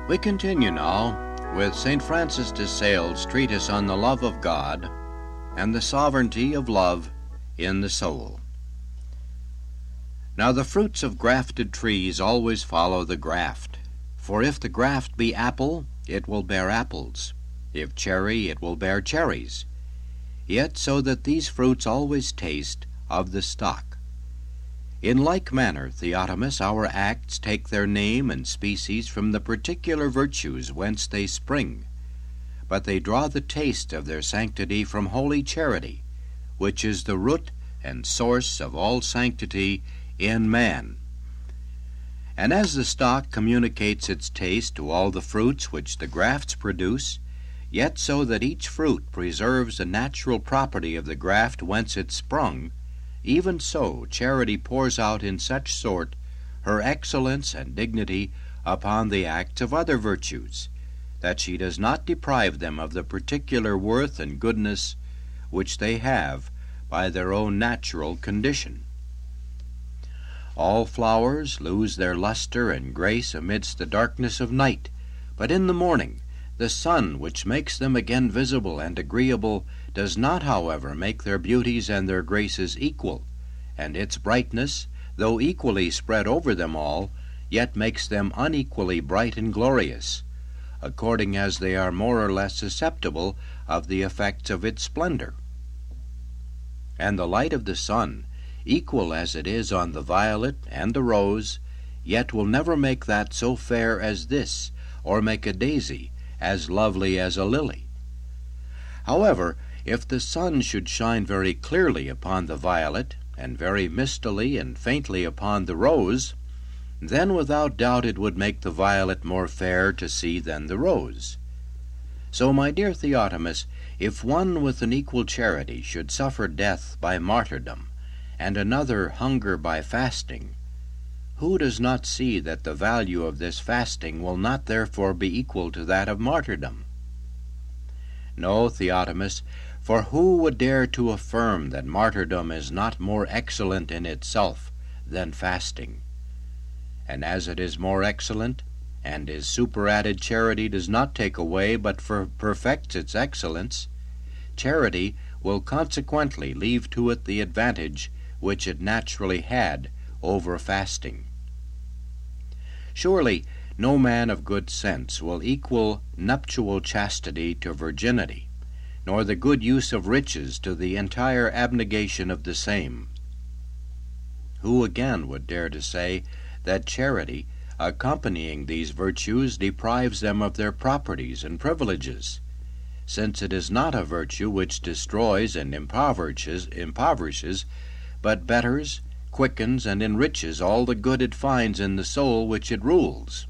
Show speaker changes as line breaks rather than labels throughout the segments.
We continue now with St. Francis de Sales' treatise on the love of God and the sovereignty of love in the soul. Now the fruits of grafted trees always follow the graft. For if the graft be apple, it will bear apples. If cherry, it will bear cherries. Yet so that these fruits always taste of the stock. In like manner, Theotimus, our acts take their name and species from the particular virtues whence they spring, but they draw the taste of their sanctity from holy charity, which is the root and source of all sanctity in man. And as the stock communicates its taste to all the fruits which the grafts produce, yet so that each fruit preserves the natural property of the graft whence it sprung, even so charity pours out in such sort her excellence and dignity upon the acts of other virtues, that she does not deprive them of the particular worth and goodness which they have by their own natural condition. All flowers lose their luster and grace amidst the darkness of night, but in the morning the sun, which makes them again visible and agreeable, does not, however, make their beauties and their graces equal, and its brightness, though equally spread over them all, yet makes them unequally bright and glorious, according as they are more or less susceptible of the effects of its splendor. And the light of the sun, equal as it is on the violet and the rose, yet will never make that so fair as this, or make a daisy as lovely as a lily. However, if the sun should shine very clearly upon the violet, and very mistily and faintly upon the rose, then without doubt it would make the violet more fair to see than the rose. So, my dear Theotimus, if one with an equal charity should suffer death by martyrdom, and another hunger by fasting, who does not see that the value of this fasting will not therefore be equal to that of martyrdom? No, Theotimus, for who would dare to affirm that martyrdom is not more excellent in itself than fasting? And as it is more excellent, and his superadded charity does not take away but perfects its excellence, charity will consequently leave to it the advantage which it naturally had over fasting. Surely no man of good sense will equal nuptial chastity to virginity, nor the good use of riches to the entire abnegation of the same. Who again would dare to say that charity, accompanying these virtues, deprives them of their properties and privileges, since it is not a virtue which destroys and impoverishes, but betters, quickens, and enriches all the good it finds in the soul which it rules?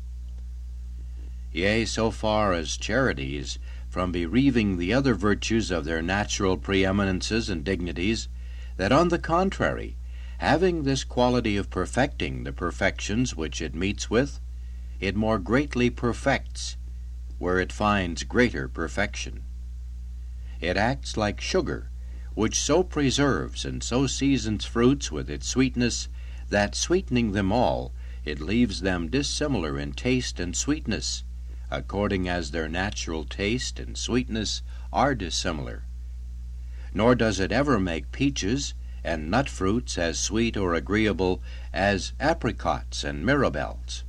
Yea, so far as charity is from bereaving the other virtues of their natural preeminences and dignities, that on the contrary, having this quality of perfecting the perfections which it meets with, it more greatly perfects where it finds greater perfection. It acts like sugar, which so preserves and so seasons fruits with its sweetness, that sweetening them all, it leaves them dissimilar in taste and sweetness, according as their natural taste and sweetness are dissimilar. Nor does it ever make peaches and nut fruits as sweet or agreeable as apricots and mirabelles.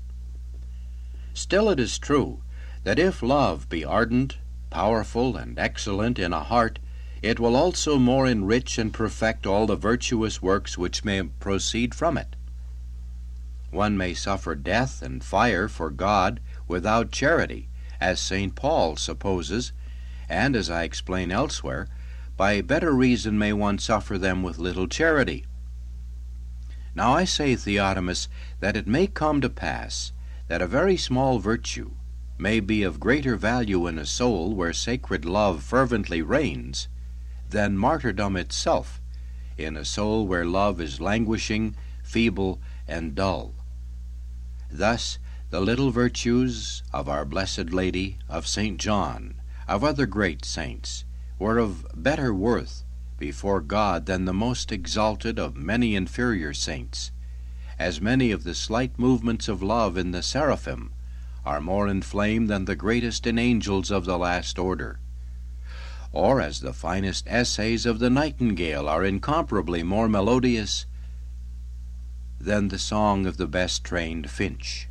Still it is true that if love be ardent, powerful, and excellent in a heart, it will also more enrich and perfect all the virtuous works which may proceed from it. One may suffer death and fire for God without charity, as St. Paul supposes, and, as I explain elsewhere, by better reason may one suffer them with little charity. Now I say, Theotimus, that it may come to pass that a very small virtue may be of greater value in a soul where sacred love fervently reigns, than martyrdom itself in a soul where love is languishing, feeble, and dull. Thus, the little virtues of our Blessed Lady, of St. John, of other great saints, were of better worth before God than the most exalted of many inferior saints, as many of the slight movements of love in the seraphim are more inflamed than the greatest in angels of the last order, or as the finest essays of the nightingale are incomparably more melodious than the song of the best trained finch.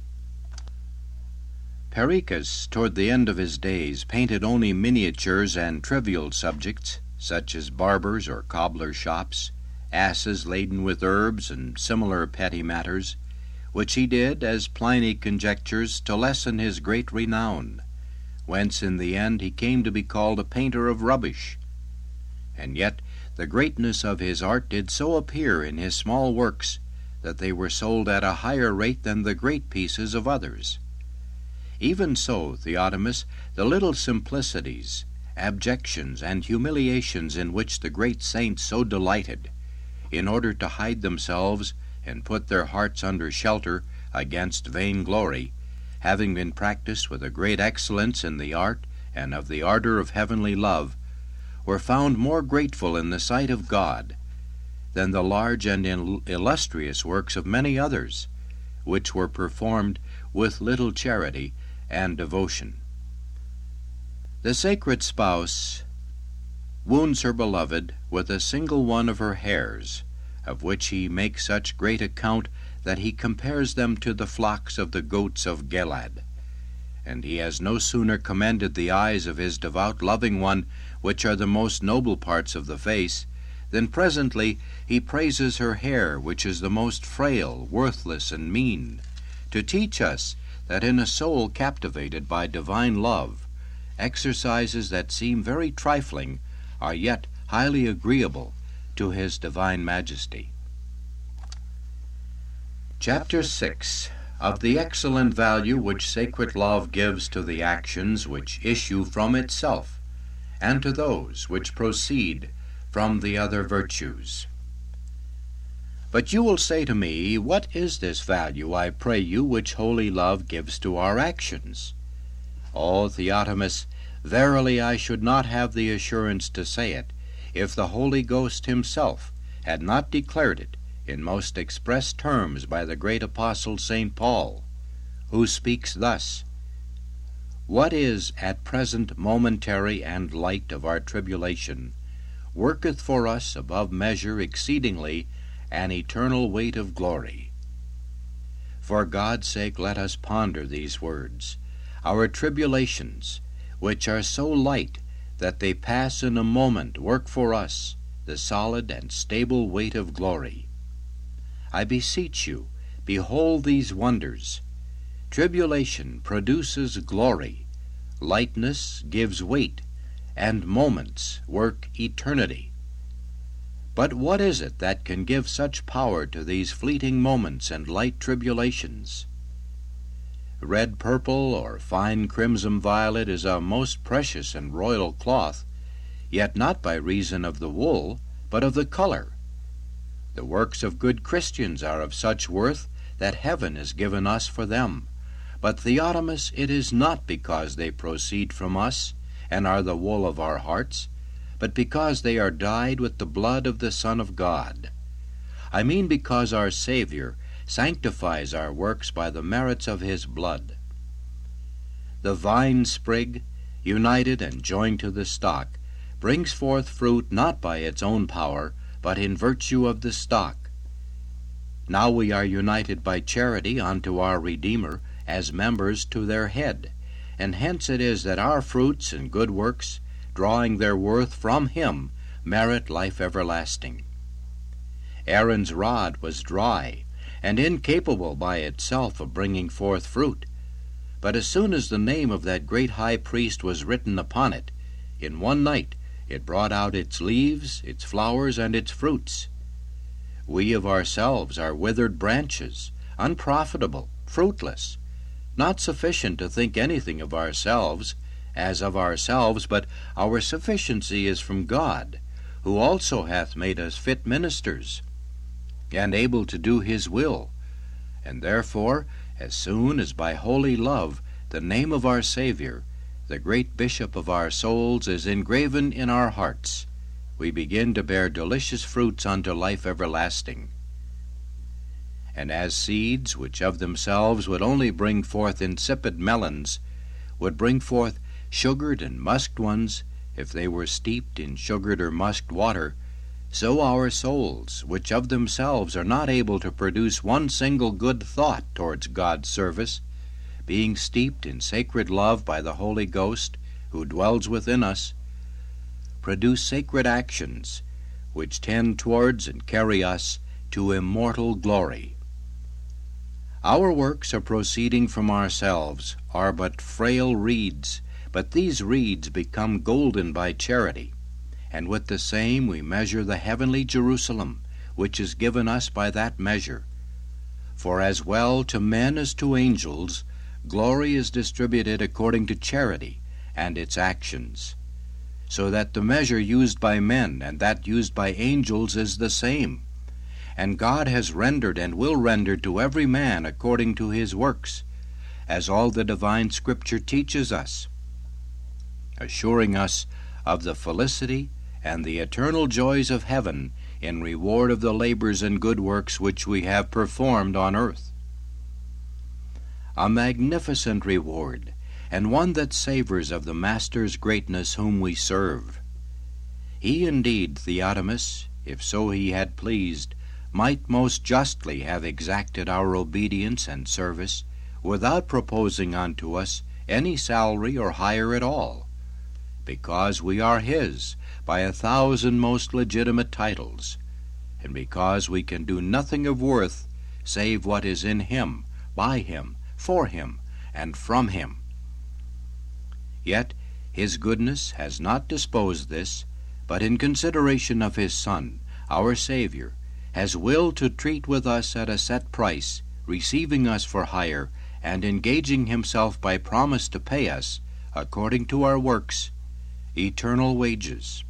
Pericus, toward the end of his days, painted only miniatures and trivial subjects, such as barbers' or cobblers' shops, asses laden with herbs, and similar petty matters, which he did, as Pliny conjectures, to lessen his great renown, whence in the end he came to be called a painter of rubbish. And yet the greatness of his art did so appear in his small works that they were sold at a higher rate than the great pieces of others. Even so, Theotimus, the little simplicities, abjections, and humiliations in which the great saints so delighted, in order to hide themselves and put their hearts under shelter against vainglory, having been practiced with a great excellence in the art and of the ardor of heavenly love, were found more grateful in the sight of God than the large and illustrious works of many others, which were performed with little charity and devotion. The sacred spouse wounds her beloved with a single one of her hairs, of which he makes such great account that he compares them to the flocks of the goats of Gilad. And he has no sooner commended the eyes of his devout loving one, which are the most noble parts of the face, than presently he praises her hair, which is the most frail, worthless, and mean, to teach us that in a soul captivated by divine love, exercises that seem very trifling are yet highly agreeable to his divine majesty. Chapter 6. Of the excellent value which sacred love gives to the actions which issue from itself, and to those which proceed from the other virtues. But you will say to me, what is this value, I pray you, which holy love gives to our actions? O Theotimus, verily I should not have the assurance to say it, if the Holy Ghost himself had not declared it in most express terms by the great apostle St. Paul, who speaks thus: What is at present momentary and light of our tribulation worketh for us above measure exceedingly an eternal weight of glory. For God's sake let us ponder these words. Our tribulations, which are so light that they pass in a moment, work for us the solid and stable weight of glory. I beseech you, behold these wonders. Tribulation produces glory, lightness gives weight, and moments work eternity. But what is it that can give such power to these fleeting moments and light tribulations? Red purple or fine crimson violet is a most precious and royal cloth, yet not by reason of the wool, but of the color. The works of good Christians are of such worth that heaven is given us for them. But, Theotimus, it is not because they proceed from us and are the wool of our hearts, but because they are dyed with the blood of the Son of God. I mean because our Savior sanctifies our works by the merits of his blood. The vine sprig, united and joined to the stock, brings forth fruit not by its own power, but in virtue of the stock. Now we are united by charity unto our Redeemer, as members to their head, and hence it is that our fruits and good works, drawing their worth from him, merit life everlasting. Aaron's rod was dry, and incapable by itself of bringing forth fruit, but as soon as the name of that great high priest was written upon it, in one night it brought out its leaves, its flowers, and its fruits. We of ourselves are withered branches, unprofitable, fruitless, not sufficient to think anything of ourselves as of ourselves, but our sufficiency is from God, who also hath made us fit ministers, and able to do his will. And therefore, as soon as by holy love the name of our Savior, the great Bishop of our souls, is engraven in our hearts, we begin to bear delicious fruits unto life everlasting. and as seeds, which of themselves would only bring forth insipid melons, would bring forth sugared and musked ones if they were steeped in sugared or musked water, so our souls, which of themselves are not able to produce one single good thought towards God's service, being steeped in sacred love by the Holy Ghost, who dwells within us, produce sacred actions, which tend towards and carry us to immortal glory. Our works are proceeding from ourselves are but frail reeds, but these reeds become golden by charity, and with the same we measure the heavenly Jerusalem, which is given us by that measure. For as well to men as to angels, glory is distributed according to charity and its actions, so that the measure used by men and that used by angels is the same. And God has rendered and will render to every man according to his works, as all the divine Scripture teaches us, assuring us of the felicity and the eternal joys of heaven in reward of the labors and good works which we have performed on earth. A magnificent reward, and one that savors of the Master's greatness whom we serve. He indeed, Theotimus, if so he had pleased, might most justly have exacted our obedience and service, without proposing unto us any salary or hire at all, because we are his by 1,000 most legitimate titles, and because we can do nothing of worth save what is in him, by him, for him, and from him. Yet his goodness has not disposed this, but in consideration of his Son, our Savior, has willed to treat with us at a set price, receiving us for hire, and engaging himself by promise to pay us, according to our works, eternal wages.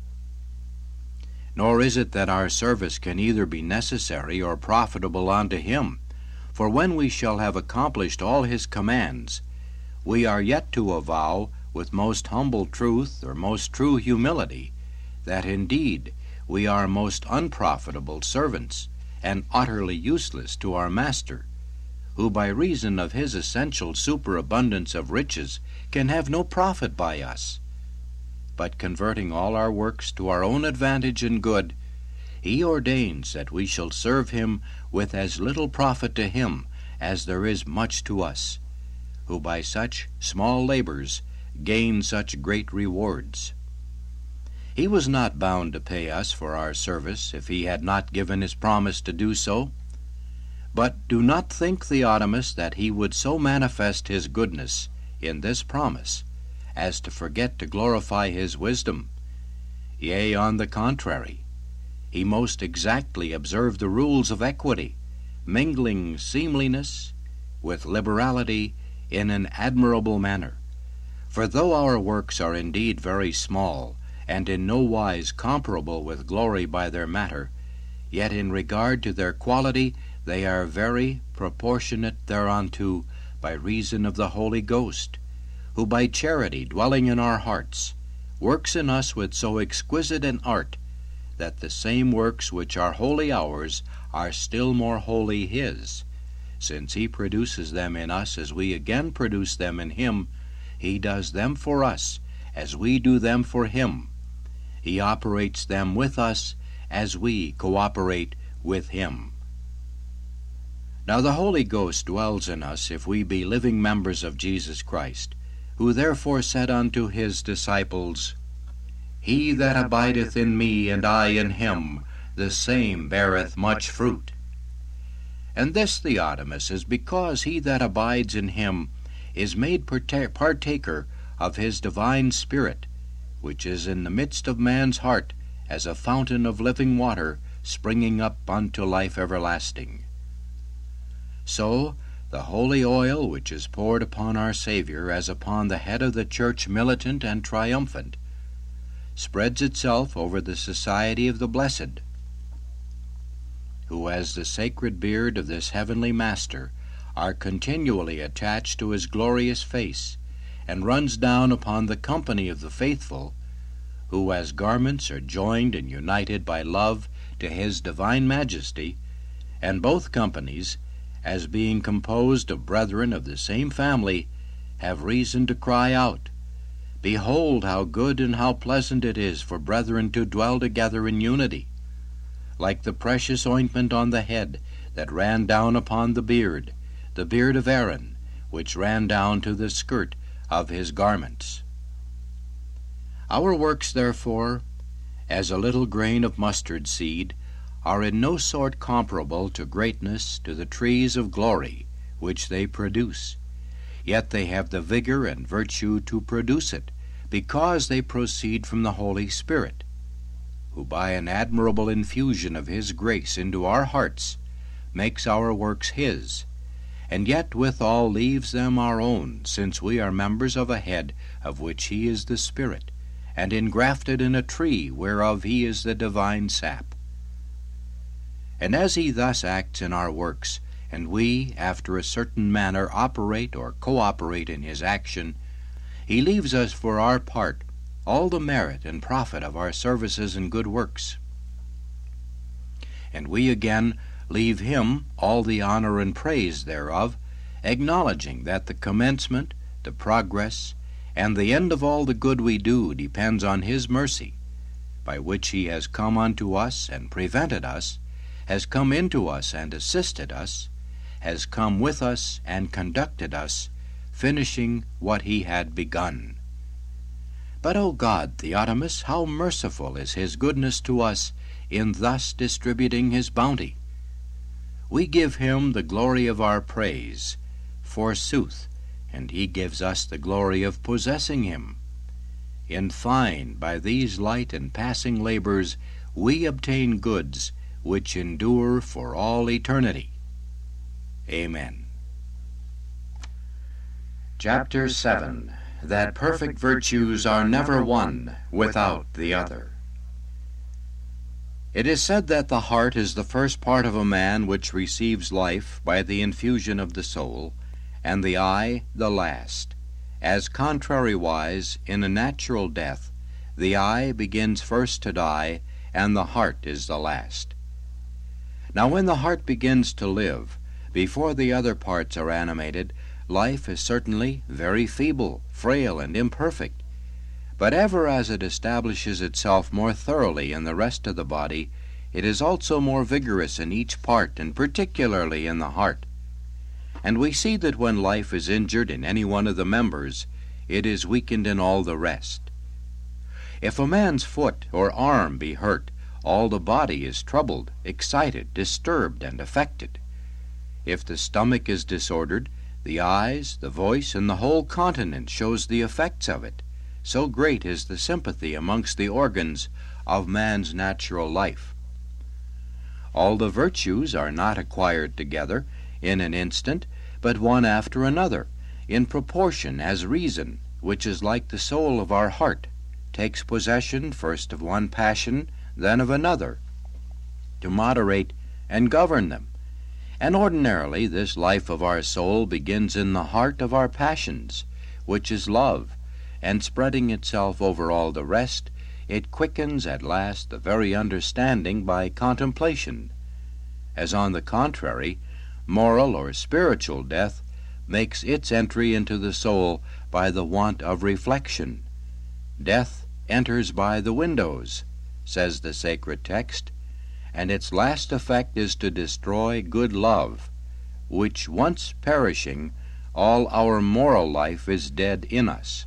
Nor is it that our service can either be necessary or profitable unto him, for when we shall have accomplished all his commands, we are yet to avow with most humble truth or most true humility that indeed we are most unprofitable servants and utterly useless to our Master, who by reason of his essential superabundance of riches can have no profit by us. But converting all our works to our own advantage and good, he ordains that we shall serve him with as little profit to him as there is much to us, who by such small labors gain such great rewards. He was not bound to pay us for our service if he had not given his promise to do so. But do not think, Theotimus, that he would so manifest his goodness in this promise as to forget to glorify his wisdom. Yea, on the contrary, he most exactly observed the rules of equity, mingling seemliness with liberality in an admirable manner. For though our works are indeed very small, and in no wise comparable with glory by their matter, yet in regard to their quality they are very proportionate thereunto by reason of the Holy Ghost, who by charity dwelling in our hearts works in us with so exquisite an art that the same works which are wholly ours are still more wholly his. Since he produces them in us as we again produce them in him, he does them for us as we do them for him. He operates them with us as we cooperate with him. Now the Holy Ghost dwells in us if we be living members of Jesus Christ, who therefore said unto his disciples, He that abideth in me, and I in him, the same beareth much fruit. And this, Theotimus, is because he that abides in him is made partaker of his divine Spirit, which is in the midst of man's heart as a fountain of living water springing up unto life everlasting. So the holy oil which is poured upon our Savior as upon the head of the church militant and triumphant spreads itself over the society of the blessed, who as the sacred beard of this heavenly Master are continually attached to his glorious face, and runs down upon the company of the faithful, who as garments are joined and united by love to his divine majesty, And both companies, as being composed of brethren of the same family, have reason to cry out, Behold how good and how pleasant it is for brethren to dwell together in unity. Like the precious ointment on the head that ran down upon the beard of Aaron, which ran down to the skirt of his garments. Our works, therefore, as a little grain of mustard seed, are in no sort comparable to greatness to the trees of glory which they produce. Yet they have the vigor and virtue to produce it, because they proceed from the Holy Spirit, who by an admirable infusion of His grace into our hearts makes our works His, and yet withal leaves them our own, since we are members of a head of which He is the Spirit, and engrafted in a tree whereof He is the divine sap. And as He thus acts in our works, and we, after a certain manner, operate or cooperate in His action, He leaves us for our part all the merit and profit of our services and good works. And we again leave Him all the honor and praise thereof, acknowledging that the commencement, the progress, and the end of all the good we do depends on His mercy, by which He has come unto us and prevented us, has come into us and assisted us, has come with us and conducted us, finishing what He had begun. But, O God, Theotimus, how merciful is His goodness to us in thus distributing His bounty! We give Him the glory of our praise, forsooth, and He gives us the glory of possessing Him. In fine, by these light and passing labors we obtain goods which endure for all eternity. Amen. Chapter 7. That perfect virtues are never one without the other. It is said that the heart is the first part of a man which receives life by the infusion of the soul, and the eye the last, as contrariwise in a natural death the eye begins first to die, and the heart is the last. Now when the heart begins to live, before the other parts are animated, life is certainly very feeble, frail, and imperfect. But ever as it establishes itself more thoroughly in the rest of the body, it is also more vigorous in each part, and particularly in the heart. And we see that when life is injured in any one of the members, it is weakened in all the rest. If a man's foot or arm be hurt, all the body is troubled, excited, disturbed, and affected. If the stomach is disordered, the eyes, the voice, and the whole countenance shows the effects of it. So great is the sympathy amongst the organs of man's natural life. All the virtues are not acquired together in an instant, but one after another, in proportion as reason, which is like the soul of our heart, takes possession first of one passion, then of another, to moderate and govern them. And ordinarily this life of our soul begins in the heart of our passions, which is love, and spreading itself over all the rest, it quickens at last the very understanding by contemplation, as on the contrary, moral or spiritual death makes its entry into the soul by the want of reflection. Death enters by the windows, says the sacred text, and its last effect is to destroy good love, which once perishing, all our moral life is dead in us.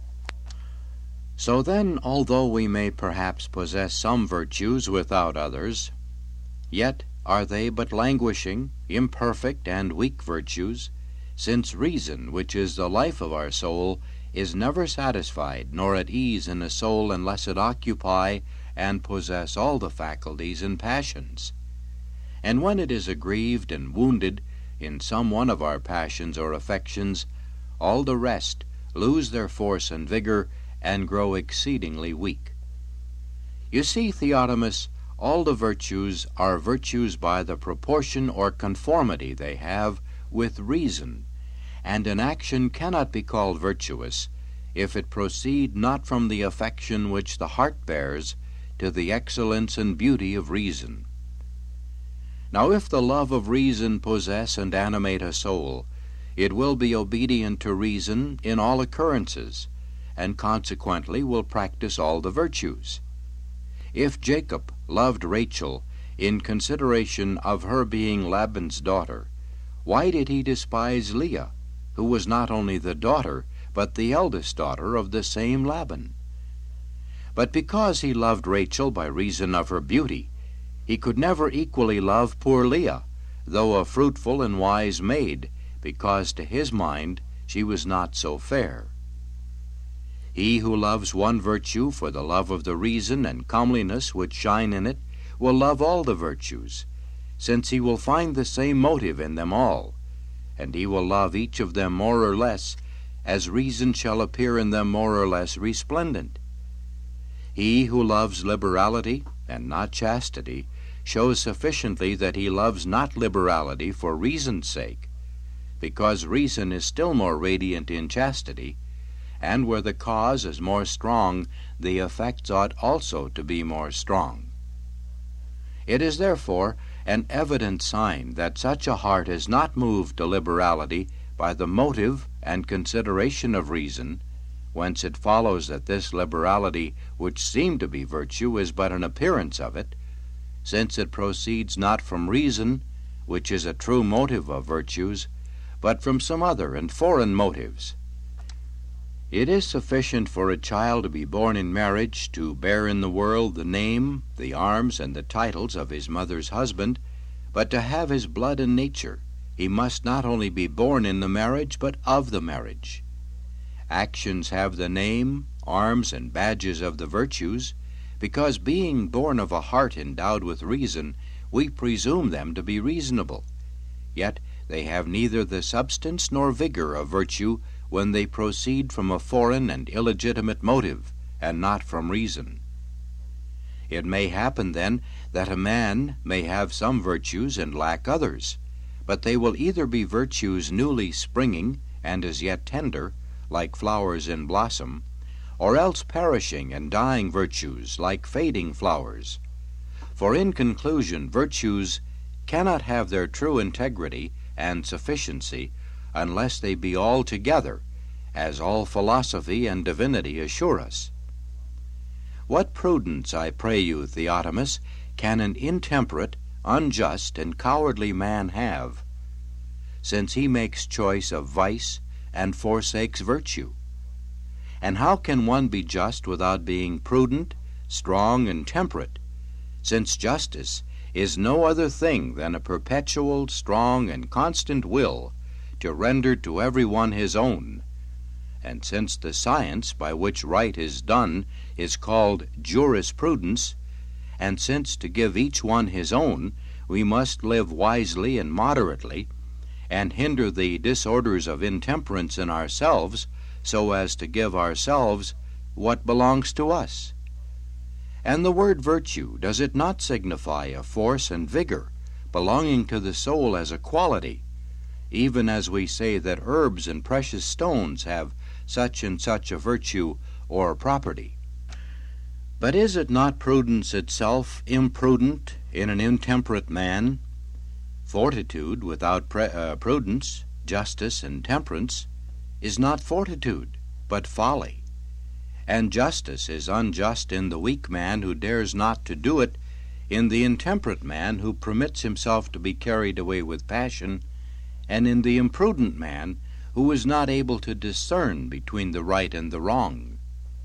So then, although we may perhaps possess some virtues without others, yet are they but languishing, imperfect, and weak virtues, since reason, which is the life of our soul, is never satisfied nor at ease in a soul unless it occupy and possess all the faculties and passions. And when it is aggrieved and wounded in some one of our passions or affections, all the rest lose their force and vigor and grow exceedingly weak. You see, Theotimus, all the virtues are virtues by the proportion or conformity they have with reason, and an action cannot be called virtuous if it proceed not from the affection which the heart bears to the excellence and beauty of reason. Now if the love of reason possess and animate a soul, it will be obedient to reason in all occurrences, and consequently will practice all the virtues. If Jacob loved Rachel in consideration of her being Laban's daughter, why did he despise Leah, who was not only the daughter, but the eldest daughter of the same Laban? But because he loved Rachel by reason of her beauty, he could never equally love poor Leah, though a fruitful and wise maid, because to his mind she was not so fair. He who loves one virtue for the love of the reason and comeliness which shine in it will love all the virtues, since he will find the same motive in them all, and he will love each of them more or less, as reason shall appear in them more or less resplendent. He who loves liberality and not chastity shows sufficiently that he loves not liberality for reason's sake, because reason is still more radiant in chastity, and where the cause is more strong, the effects ought also to be more strong. It is therefore an evident sign that such a heart is not moved to liberality by the motive and consideration of reason, whence it follows that this liberality which seemed to be virtue is but an appearance of it, since it proceeds not from reason, which is a true motive of virtues, but from some other and foreign motives. It is sufficient for a child to be born in marriage to bear in the world the name, the arms, and the titles of his mother's husband, but to have his blood and nature, he must not only be born in the marriage, but of the marriage. Actions have the name, arms, and badges of the virtues, because being born of a heart endowed with reason, we presume them to be reasonable. Yet they have neither the substance nor vigor of virtue when they proceed from a foreign and illegitimate motive, and not from reason. It may happen, then, that a man may have some virtues and lack others, but they will either be virtues newly springing and as yet tender, like flowers in blossom, or else perishing and dying virtues, like fading flowers. For in conclusion, virtues cannot have their true integrity and sufficiency unless they be all together, as all philosophy and divinity assure us. What prudence, I pray you, Theotimus, can an intemperate, unjust, and cowardly man have, since he makes choice of vice and forsakes virtue? And how can one be just without being prudent, strong, and temperate, since justice is no other thing than a perpetual, strong, and constant will to render to every one his own, and since the science by which right is done is called jurisprudence, and since to give each one his own we must live wisely and moderately, and hinder the disorders of intemperance in ourselves, so as to give ourselves what belongs to us. And the word virtue, does it not signify a force and vigor belonging to the soul as a quality, even as we say that herbs and precious stones have such and such a virtue or property? But is it not prudence itself imprudent in an intemperate man? Fortitude without prudence, justice, and temperance is not fortitude, but folly. And justice is unjust in the weak man who dares not to do it, in the intemperate man who permits himself to be carried away with passion, and in the imprudent man who is not able to discern between the right and the wrong.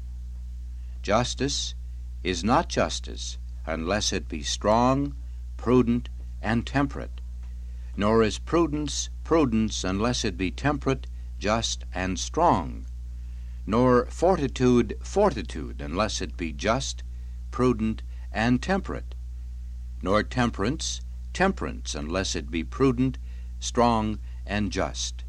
Justice is not justice unless it be strong, prudent, and temperate, nor is prudence prudence unless it be temperate, just, and strong, nor fortitude fortitude unless it be just, prudent, and temperate, nor temperance temperance unless it be prudent, strong, and just.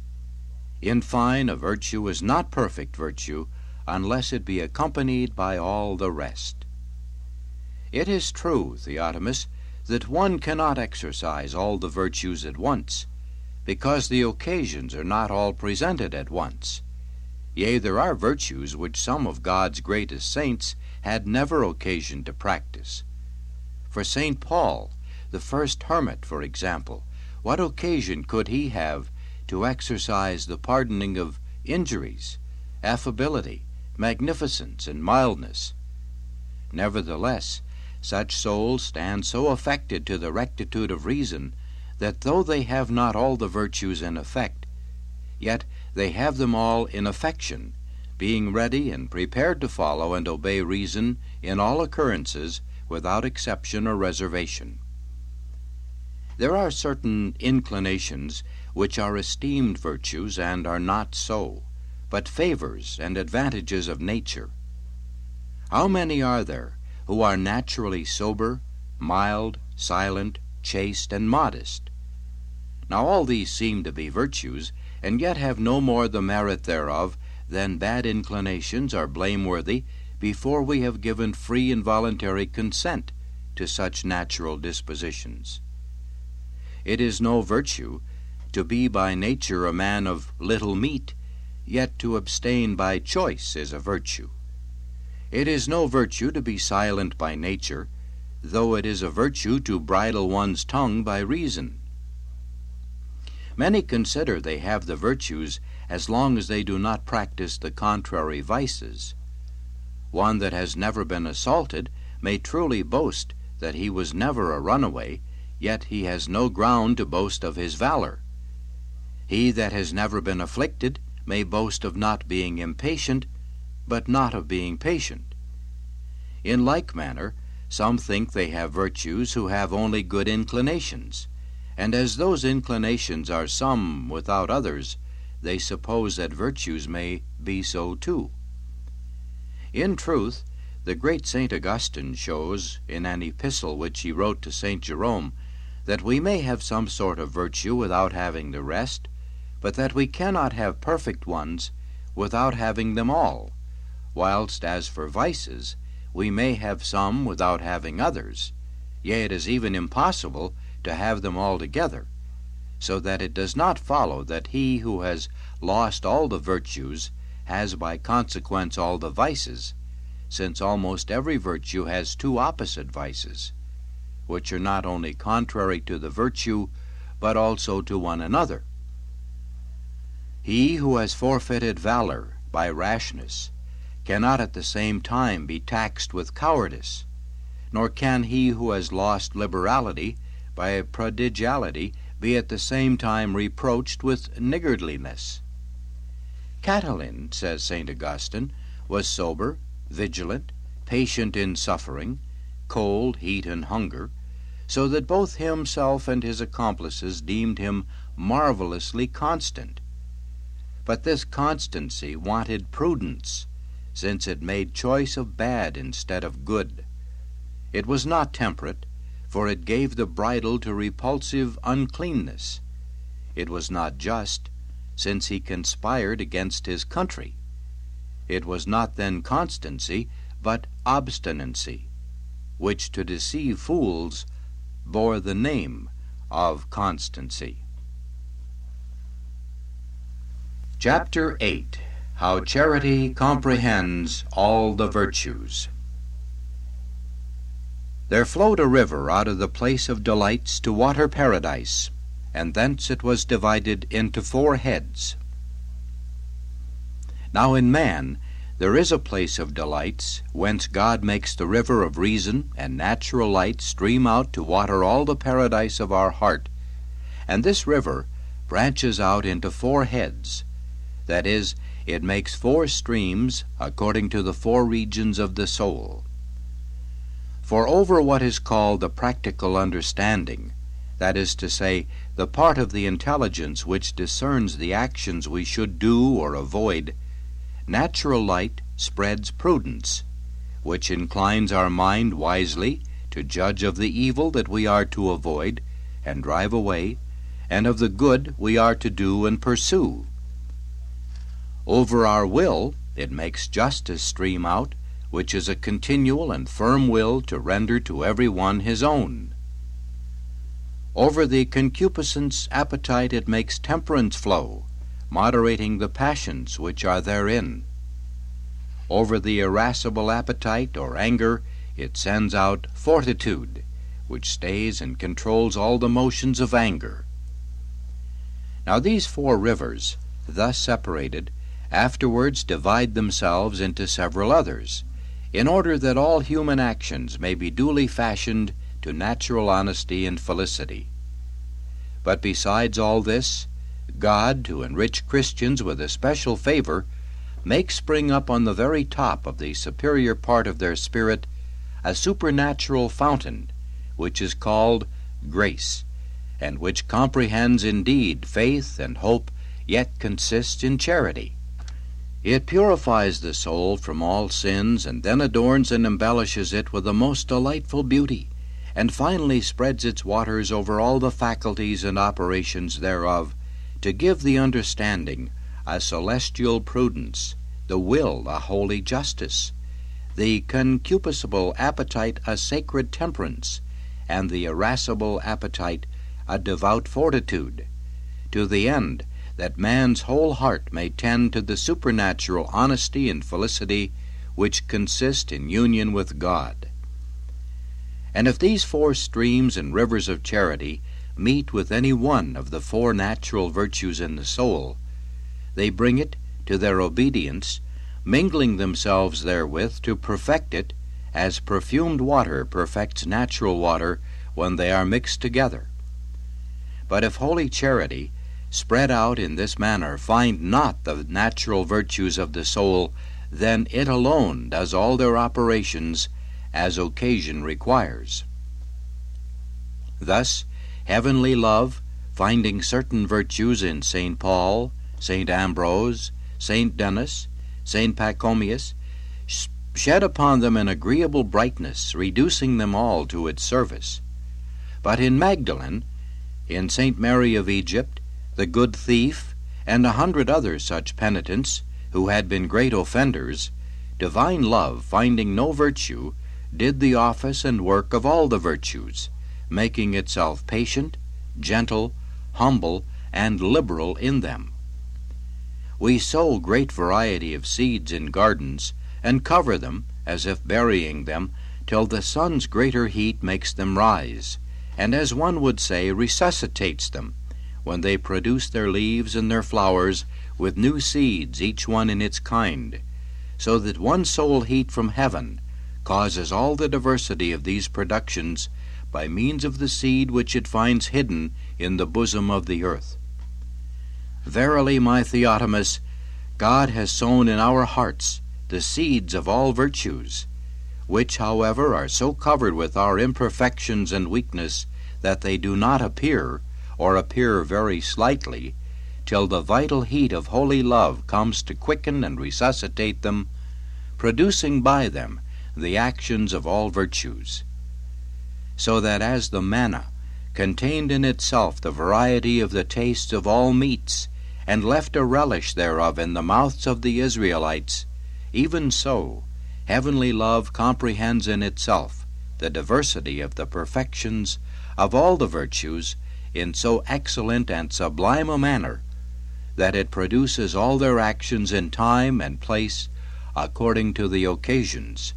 In fine, a virtue is not perfect virtue unless it be accompanied by all the rest. It is true, Theotimus, that one cannot exercise all the virtues at once, because the occasions are not all presented at once. Yea, there are virtues which some of God's greatest saints had never occasion to practice. For St. Paul, the first hermit, for example, what occasion could he have to exercise the pardoning of injuries, affability, magnificence, and mildness? Nevertheless, such souls stand so affected to the rectitude of reason that though they have not all the virtues in effect, yet they have them all in affection, being ready and prepared to follow and obey reason in all occurrences without exception or reservation. There are certain inclinations which are esteemed virtues and are not so, but favors and advantages of nature. How many are there who are naturally sober, mild, silent, chaste, and modest? Now all these seem to be virtues, and yet have no more the merit thereof than bad inclinations are blameworthy before we have given free and voluntary consent to such natural dispositions. It is no virtue to be by nature a man of little meat, yet to abstain by choice is a virtue. It is no virtue to be silent by nature, though it is a virtue to bridle one's tongue by reason. Many consider they have the virtues as long as they do not practice the contrary vices. One that has never been assaulted may truly boast that he was never a runaway, yet he has no ground to boast of his valor. He that has never been afflicted may boast of not being impatient, but not of being patient. In like manner, some think they have virtues who have only good inclinations, and as those inclinations are some without others, they suppose that virtues may be so too. In truth, the great St. Augustine shows, in an epistle which he wrote to St. Jerome, that we may have some sort of virtue without having the rest, but that we cannot have perfect ones without having them all, whilst as for vices, we may have some without having others, yea, it is even impossible to have them all together, so that it does not follow that he who has lost all the virtues has by consequence all the vices, since almost every virtue has two opposite vices, which are not only contrary to the virtue, but also to one another. He who has forfeited valor by rashness cannot at the same time be taxed with cowardice, nor can he who has lost liberality by prodigality be at the same time reproached with niggardliness. Catiline, says St. Augustine, was sober, vigilant, patient in suffering, cold, heat, and hunger, so that both himself and his accomplices deemed him marvelously constant. But this constancy wanted prudence, since it made choice of bad instead of good. It was not temperate, for it gave the bridle to repulsive uncleanness. It was not just, since he conspired against his country. It was not then constancy, but obstinacy, which to deceive fools bore the name of constancy. Chapter 8. How Charity Comprehends All the Virtues. There flowed a river out of the place of delights to water paradise, and thence it was divided into 4 heads. Now in man there is a place of delights, whence God makes the river of reason and natural light stream out to water all the paradise of our heart, and this river branches out into 4 heads, that is, it makes 4 streams according to the 4 regions of the soul. For over what is called the practical understanding, that is to say, the part of the intelligence which discerns the actions we should do or avoid, natural light spreads prudence, which inclines our mind wisely to judge of the evil that we are to avoid and drive away, and of the good we are to do and pursue. Over our will it makes justice stream out, which is a continual and firm will to render to every one his own. Over the concupiscence appetite it makes temperance flow, moderating the passions which are therein. Over the irascible appetite or anger it sends out fortitude, which stays and controls all the motions of anger. Now these 4 rivers, thus separated, afterwards divide themselves into several others, in order that all human actions may be duly fashioned to natural honesty and felicity. But besides all this, God, to enrich Christians with a special favor, makes spring up on the very top of the superior part of their spirit a supernatural fountain, which is called grace, and which comprehends indeed faith and hope, yet consists in charity. It purifies the soul from all sins, and then adorns and embellishes it with a most delightful beauty, and finally spreads its waters over all the faculties and operations thereof, to give the understanding a celestial prudence, the will a holy justice, the concupiscible appetite a sacred temperance, and the irascible appetite a devout fortitude, to the end that man's whole heart may tend to the supernatural honesty and felicity which consist in union with God. And if these 4 streams and rivers of charity meet with any one of the 4 natural virtues in the soul, they bring it to their obedience, mingling themselves therewith to perfect it, as perfumed water perfects natural water when they are mixed together. But if holy charity, spread out in this manner, find not the natural virtues of the soul, then it alone does all their operations as occasion requires. Thus, heavenly love, finding certain virtues in St. Paul, St. Ambrose, St. Denis, St. Pachomius, shed upon them an agreeable brightness, reducing them all to its service. But in Magdalene, in St. Mary of Egypt, the good thief, and 100 other such penitents, who had been great offenders, divine love, finding no virtue, did the office and work of all the virtues, making itself patient, gentle, humble, and liberal in them. We sow great variety of seeds in gardens, and cover them, as if burying them, till the sun's greater heat makes them rise, and as one would say resuscitates them, when they produce their leaves and their flowers with new seeds, each one in its kind, so that one sole heat from heaven causes all the diversity of these productions by means of the seed which it finds hidden in the bosom of the earth. Verily, my Theotimus, God has sown in our hearts the seeds of all virtues, which, however, are so covered with our imperfections and weakness that they do not appear, or appear very slightly, till the vital heat of holy love comes to quicken and resuscitate them, producing by them the actions of all virtues. So that as the manna contained in itself the variety of the tastes of all meats, and left a relish thereof in the mouths of the Israelites, even so heavenly love comprehends in itself the diversity of the perfections of all the virtues in so excellent and sublime a manner, that it produces all their actions in time and place according to the occasions.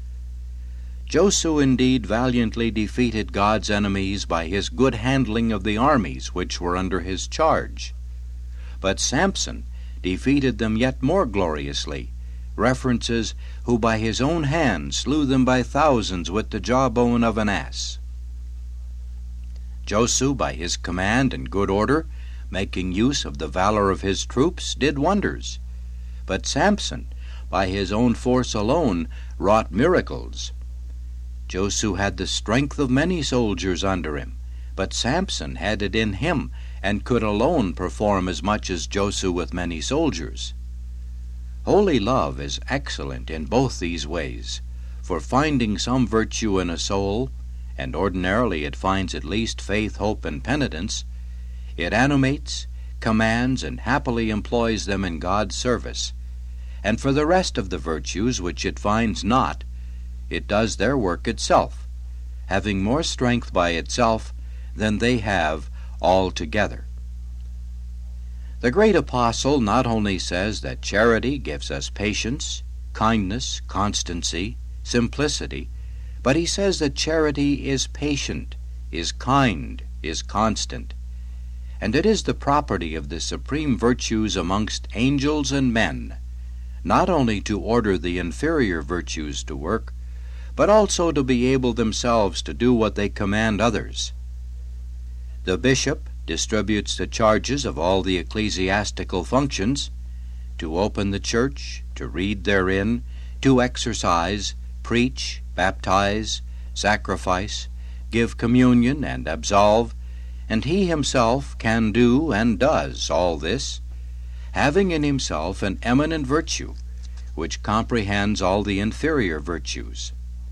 Joshua indeed valiantly defeated God's enemies by his good handling of the armies which were under his charge. But Samson defeated them yet more gloriously, references, who by his own hand slew them by thousands with the jawbone of an ass. Joshua, by his command and good order, making use of the valor of his troops, did wonders. But Samson, by his own force alone, wrought miracles. Joshua had the strength of many soldiers under him, but Samson had it in him, and could alone perform as much as Joshua with many soldiers. Holy love is excellent in both these ways, for finding some virtue in a soul, and ordinarily it finds at least faith, hope, and penitence, it animates, commands, and happily employs them in God's service, and for the rest of the virtues which it finds not, it does their work itself, having more strength by itself than they have all together. The great apostle not only says that charity gives us patience, kindness, constancy, simplicity, But he says that charity is patient, is kind, is constant, and it is the property of the supreme virtues amongst angels and men, not only to order the inferior virtues to work, but also to be able themselves to do what they command others. The bishop distributes the charges of all the ecclesiastical functions, to open the church, to read therein, to exercise, preach, baptize, sacrifice, give communion, and absolve, and he himself can do and does all this, having in himself an eminent virtue, which comprehends all the inferior virtues.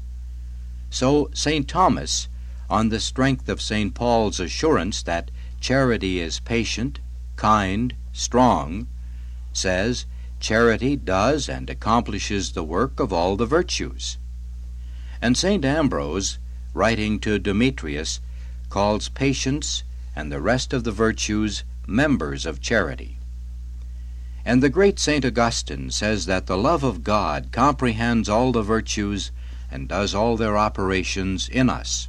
So St. Thomas, on the strength of St. Paul's assurance that charity is patient, kind, strong, says, charity does and accomplishes the work of all the virtues. And St. Ambrose, writing to Demetrius, calls patience and the rest of the virtues members of charity. And the great St. Augustine says that the love of God comprehends all the virtues and does all their operations in us.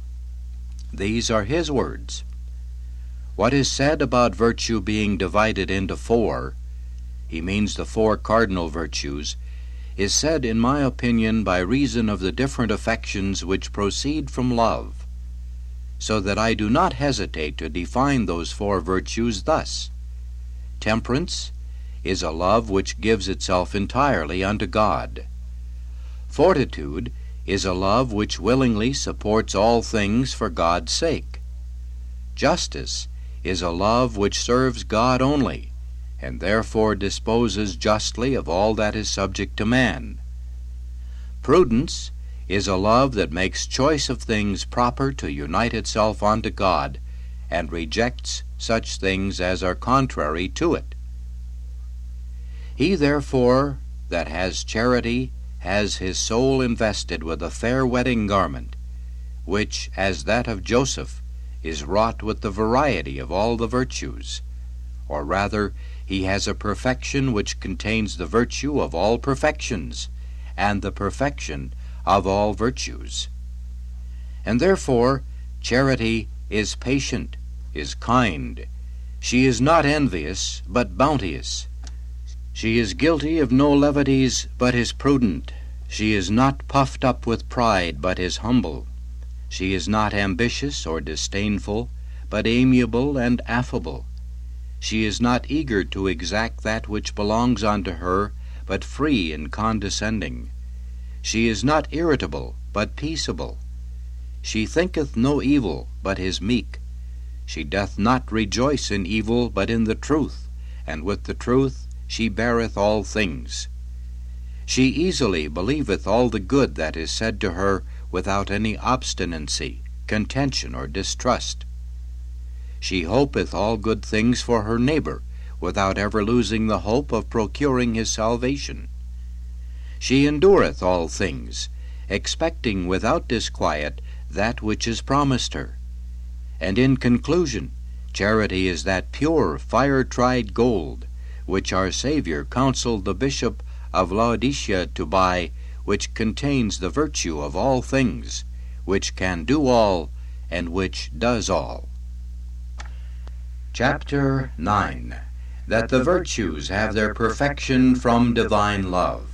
These are his words. What is said about virtue being divided into four, he means the four cardinal virtues, is said, in my opinion, by reason of the different affections which proceed from love, so that I do not hesitate to define those four virtues thus. Temperance is a love which gives itself entirely unto God. Fortitude is a love which willingly supports all things for God's sake. Justice is a love which serves God only, and therefore disposes justly of all that is subject to man. Prudence is a love that makes choice of things proper to unite itself unto God, and rejects such things as are contrary to it. He therefore that has charity has his soul invested with a fair wedding garment, which, as that of Joseph, is wrought with the variety of all the virtues, or rather, he has a perfection which contains the virtue of all perfections, and the perfection of all virtues. And therefore, charity is patient, is kind. She is not envious, but bounteous. She is guilty of no levities, but is prudent. She is not puffed up with pride, but is humble. She is not ambitious or disdainful, but amiable and affable. She is not eager to exact that which belongs unto her, but free and condescending. She is not irritable, but peaceable. She thinketh no evil, but is meek. She doth not rejoice in evil, but in the truth, and with the truth she beareth all things. She easily believeth all the good that is said to her, without any obstinacy, contention, or distrust. She hopeth all good things for her neighbor, without ever losing the hope of procuring his salvation. She endureth all things, expecting without disquiet that which is promised her. And in conclusion, charity is that pure, fire-tried gold, which our Savior counseled the Bishop of Laodicea to buy, which contains the virtue of all things, which can do all, and which does all. Chapter 9. That the virtues have their perfection from divine love.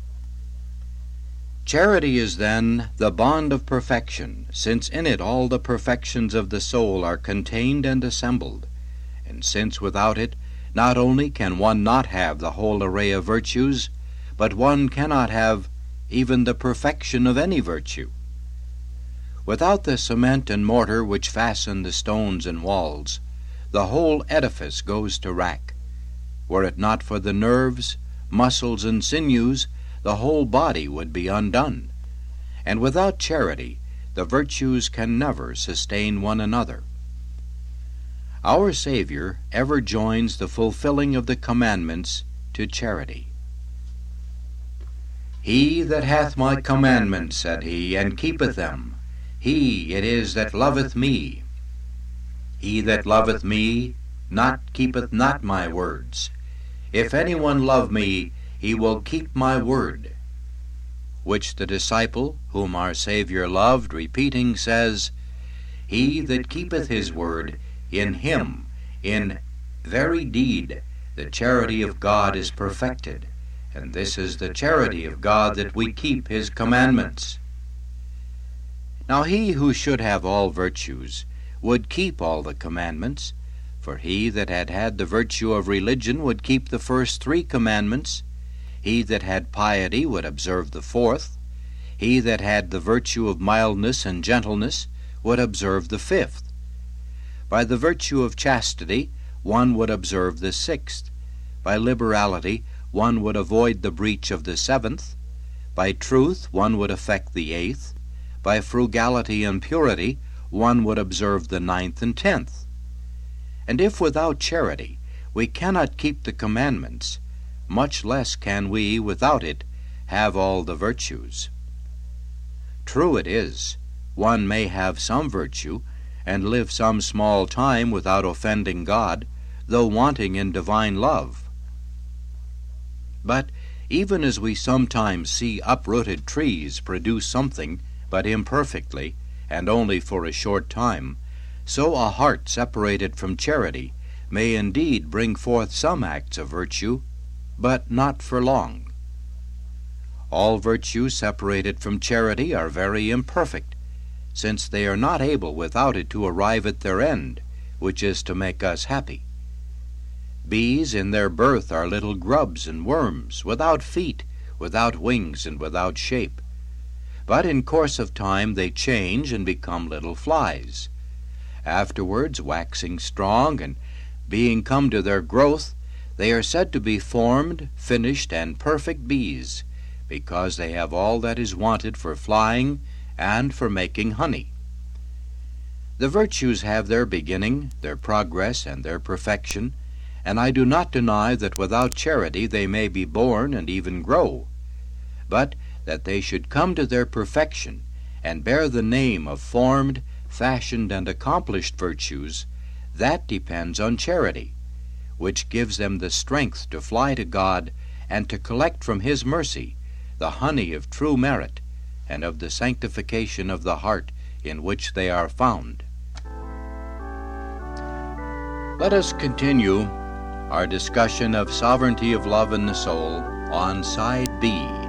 Charity is then the bond of perfection, since in it all the perfections of the soul are contained and assembled, and since without it not only can one not have the whole array of virtues, but one cannot have even the perfection of any virtue. Without the cement and mortar which fasten the stones and walls, the whole edifice goes to rack. Were it not for the nerves, muscles, and sinews, the whole body would be undone. And without charity, the virtues can never sustain one another. Our Savior ever joins the fulfilling of the commandments to charity. He that hath my commandments, said he, and keepeth them, he it is that loveth me. He that loveth me keepeth not my words. If any one love me, he will keep my word. which the disciple, whom our Saviour loved, repeating, says, He that keepeth his word, in him, in very deed, the charity of God is perfected, and this is the charity of God, that we keep his commandments. Now he who should have all virtues would keep all the commandments, for he that had had the virtue of religion would keep the first 3 commandments, he that had piety would observe the 4th, he that had the virtue of mildness and gentleness would observe the 5th. By the virtue of chastity one would observe the 6th, by liberality one would avoid the breach of the 7th, by truth one would affect the 8th, by frugality and purity one would observe the 9th and 10th. And if without charity we cannot keep the commandments, much less can we, without it, have all the virtues. True it is, one may have some virtue, and live some small time without offending God, though wanting in divine love. But even as we sometimes see uprooted trees produce something, but imperfectly, and only for a short time, so a heart separated from charity may indeed bring forth some acts of virtue, but not for long. All virtues separated from charity are very imperfect, since they are not able without it to arrive at their end, which is to make us happy. Bees in their birth are little grubs and worms, without feet, without wings, and without shape. But in course of time they change and become little flies. Afterwards, waxing strong and being come to their growth, they are said to be formed, finished, and perfect bees, because they have all that is wanted for flying and for making honey. The virtues have their beginning, their progress, and their perfection, and I do not deny that without charity they may be born and even grow, but that they should come to their perfection and bear the name of formed, fashioned, and accomplished virtues, that depends on charity, which gives them the strength to fly to God and to collect from his mercy the honey of true merit and of the sanctification of the heart in which they are found. Let us continue our discussion of sovereignty of love in the soul on Side B.